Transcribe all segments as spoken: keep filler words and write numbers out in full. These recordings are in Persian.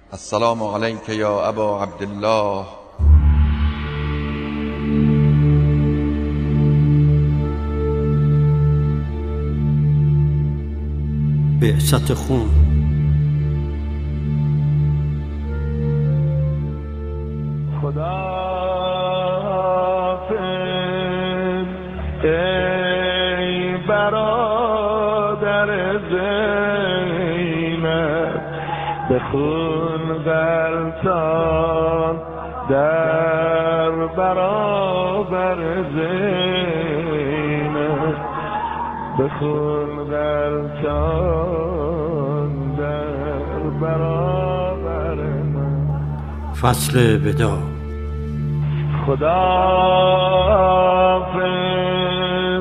السلام علیک یا ابا عبدالله. بعثت خون. خدا ای برادر زینب، به خون غلطان در برابر زینب، به خون غلطان در برابر من. فصل وداع. خداحافظ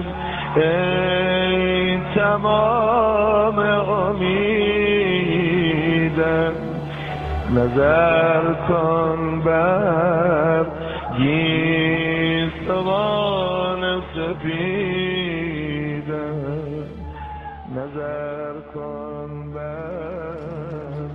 ای تمام امیدم، نظر کن بر گیسوان سپیدم، نظر کن بر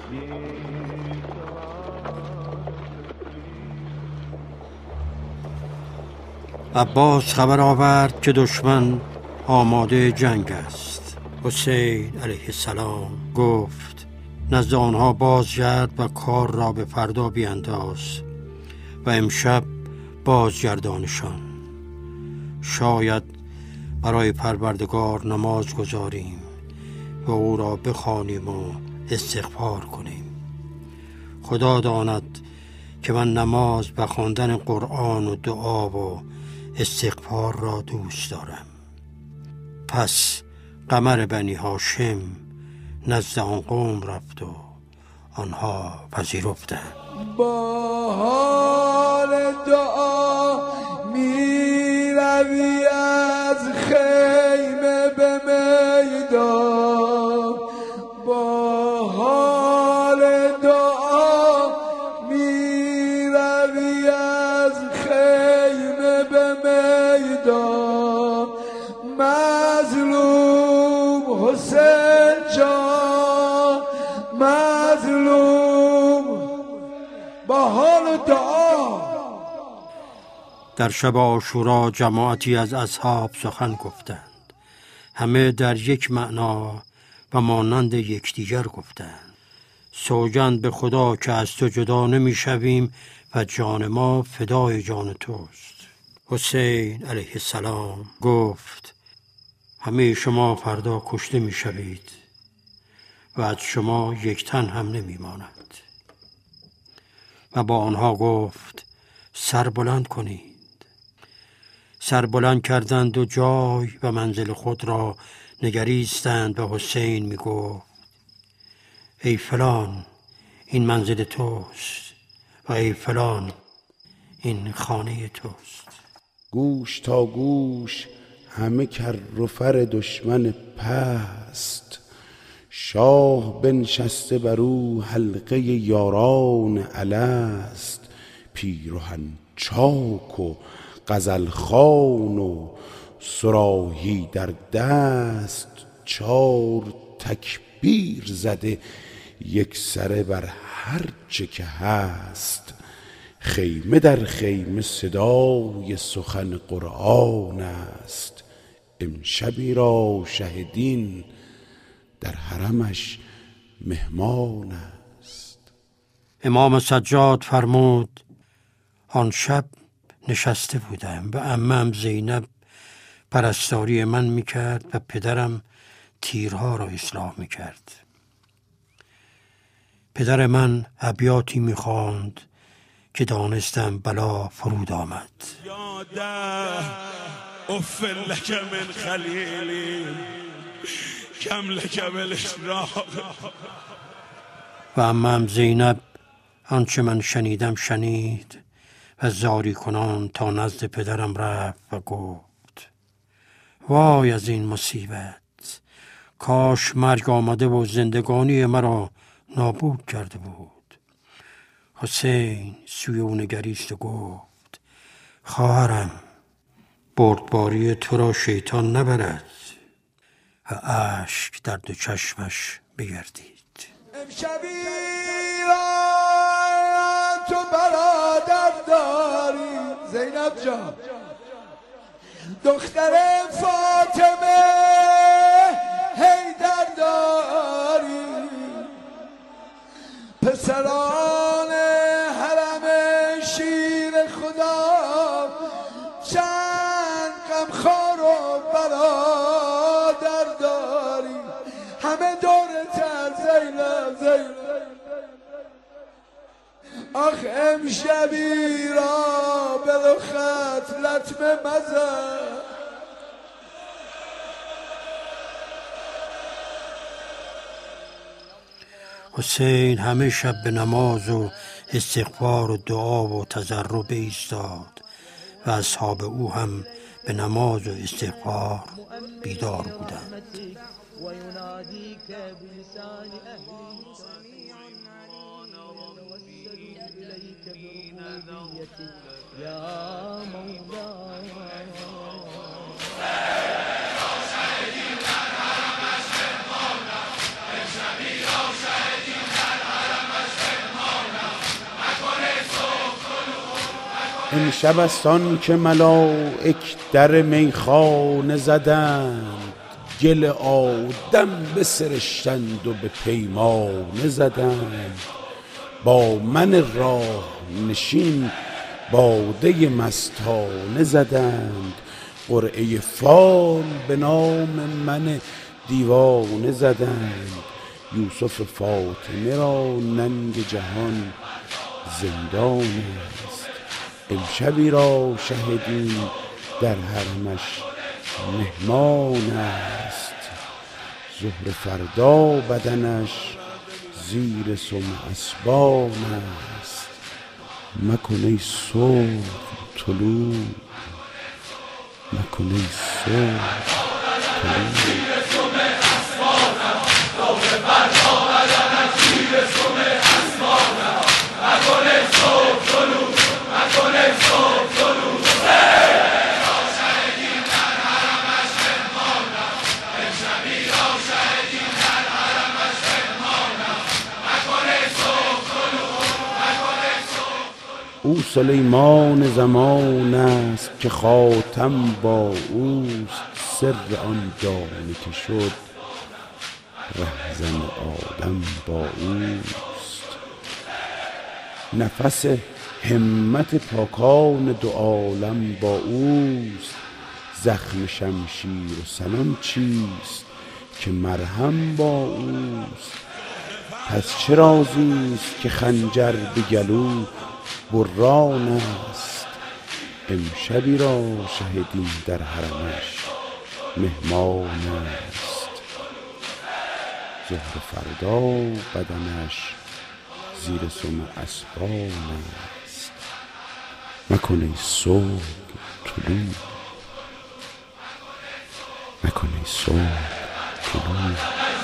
عباس خبر آورد که دشمن آماده جنگ است. حسین علیه السلام گفت نزد آنها بازگرد و کار را به فردا بیانداز و امشب بازگردانشان. شاید برای پروردگار نماز گذاریم و او را بخوانیم و استغفار کنیم. خدا داند که من نماز و خواندن قرآن و دعا و استغفار را دوست دارم. پس قمر بنی هاشم نزد آن قوم رفت و آنها پذیرفتند. با حال دعا می روی از خیمه به میدان، با حال دعا می روی از خیمه به میدان. مظلوم حسین جان، مظلوم، با حال دعا. در شب عاشورا جماعتی از اصحاب سخن گفتند. همه در یک معنا و مانند یکدیگر گفتند. سوگند به خدا که از تو جدا نمی شویم و جان ما فدای جان توست. حسین علیه السلام گفت همه شما فردا کشته می شوید و از شما یک تن هم نمی ماند. و با آنها گفت سر بلند کنید. سر بلند کردند و جای و منزل خود را نگریستند و حسین می گفت ای فلان این منزل توست و ای فلان این خانه توست. گوش تا گوش همه کر و فر دشمن پست، شاه بنشسته بر او حلقه یاران الست. پیرهن چاک و غزل خوان و صراحی در دست، چار تکبیر زده یک سره بر هر چه که هست. خیمه در خیمه صدای سخن قرآن است، امشبی را شهدین در حرمش مهمان است. امام سجاد فرمود آن شب نشسته بودم و عمم زینب پرستاری من میکرد و پدرم تیرها را اصلاح میکرد. پدر من ابیاتی میخواند که دانستم بلا فرود آمد. یاده اف لک من خلیلی کم لک بالاشراق. و عمم زینب آنچه من شنیدم شنید و زاری کنان تا نزد پدرم رفت و گفت وای از این مصیبت، کاش مرگ آمده و زندگانی مرا نابود کرده بود. حسین سوی او نگریست و گفت خواهرم، بردباری تو را شیطان نبرد. و اشک در دو چشمش بگردید. امشبی را زینب جان دختر فاطمه حیدر داری، پسران حرم شیر خدا چند غمخوار و برادر داری، همه دور تر زینب زینب. آخ امشبی را به رخت لطمه مزن، حسین همه شب به نماز و استغفار و دعا و تضرع ایستاد و اصحاب او هم به نماز و استغفار بیدار بودند. و ینادیک بلسان اهلی إليك بربوبيتي يا مولاي. امشب است آن که ملائک در میخانه زدند، گل آدم بسرشتند و به پیمانه زدند. با من راه نشین باده مستانه زدند، قرعه فال به نام من دیوانه زدند. یوسف فاطمه را ننگ جهان زندان است، امشبی را شهدیم در حرمش مهمان است. ظهر فردا بدنش زیر سم اسبان است، مکن ای صبح طلوع، مکن ای صبح طلوع. او سلیمان زمان است که خاتم با اوست، سر آن دانه که شد رهزن آدم با اوست. نفس همت پاکان دو عالم با اوست، زخم شمشیر و سنان چیست که مرهم با اوست. پس چه رازیست که خنجر به گلو بران است، امشبی را شهدیم در حرمش مهمان است. ظهر فردا بدنش زیر سم اسبان است، مکن ای صبح طلوع، مکن ای صبح طلوع.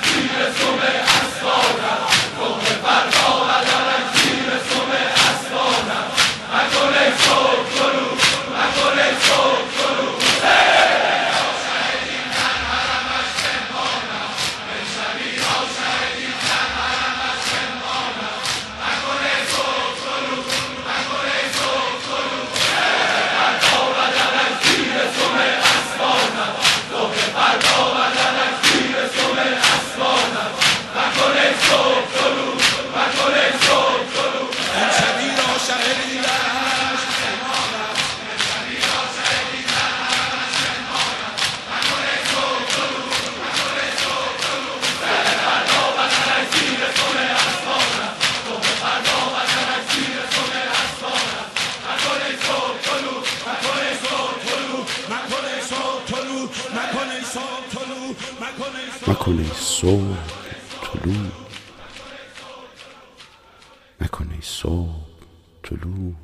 مکن ای صبح طلوع، مکن ای صبح طلوع.